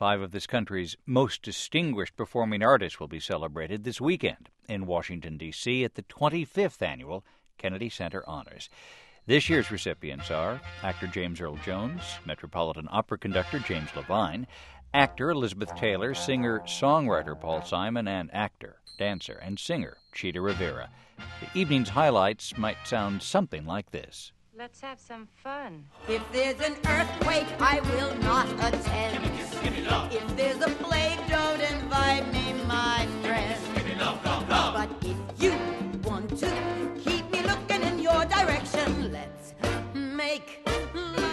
5 of this country's most distinguished performing artists will be celebrated this weekend in Washington, D.C. at the 25th Annual Kennedy Center Honors. This year's recipients are actor James Earl Jones, Metropolitan Opera conductor James Levine, actor Elizabeth Taylor, singer-songwriter Paul Simon, and actor, dancer, and singer Chita Rivera. The evening's highlights might sound something like this. Let's have some fun. If there's an earthquake, I will not attend. If there's a plague, don't invite me, my friend. But if you want to keep me looking in your direction, let's make love.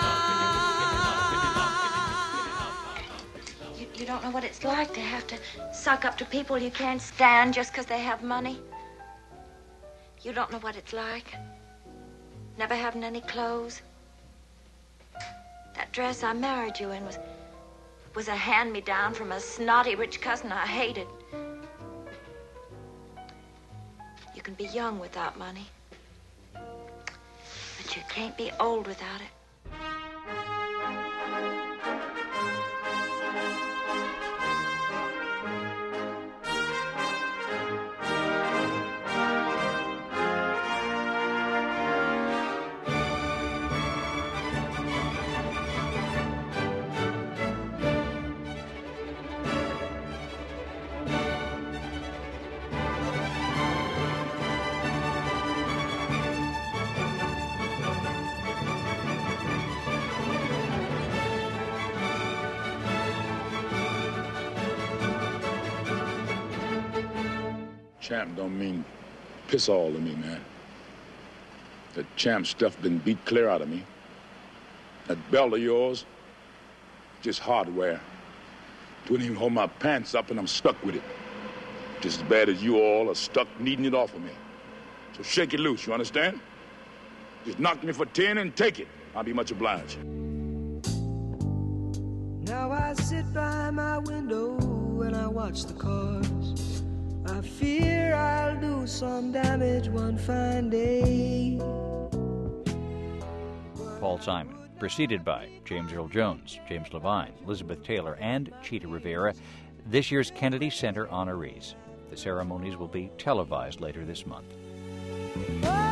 You don't know what it's like to have to suck up to people you can't stand just because they have money. You don't know what it's like. Never having any clothes. That dress I married you in was a hand-me-down from a snotty rich cousin I hated. You can be young without money, but you can't be old without it. Champ don't mean piss all to me, man. That champ stuff been beat clear out of me. That belt of yours, just hardware. Wouldn't even hold my pants up and I'm stuck with it. Just as bad as you all are stuck needing it off of me. So shake it loose, you understand? Just knock me for 10 and take it. I'll be much obliged. Now I sit by my window and I watch the cars. I fear I'll do some damage one fine day. Paul Simon, preceded by James Earl Jones, James Levine, Elizabeth Taylor, and Chita Rivera, this year's Kennedy Center honorees. The ceremonies will be televised later this month.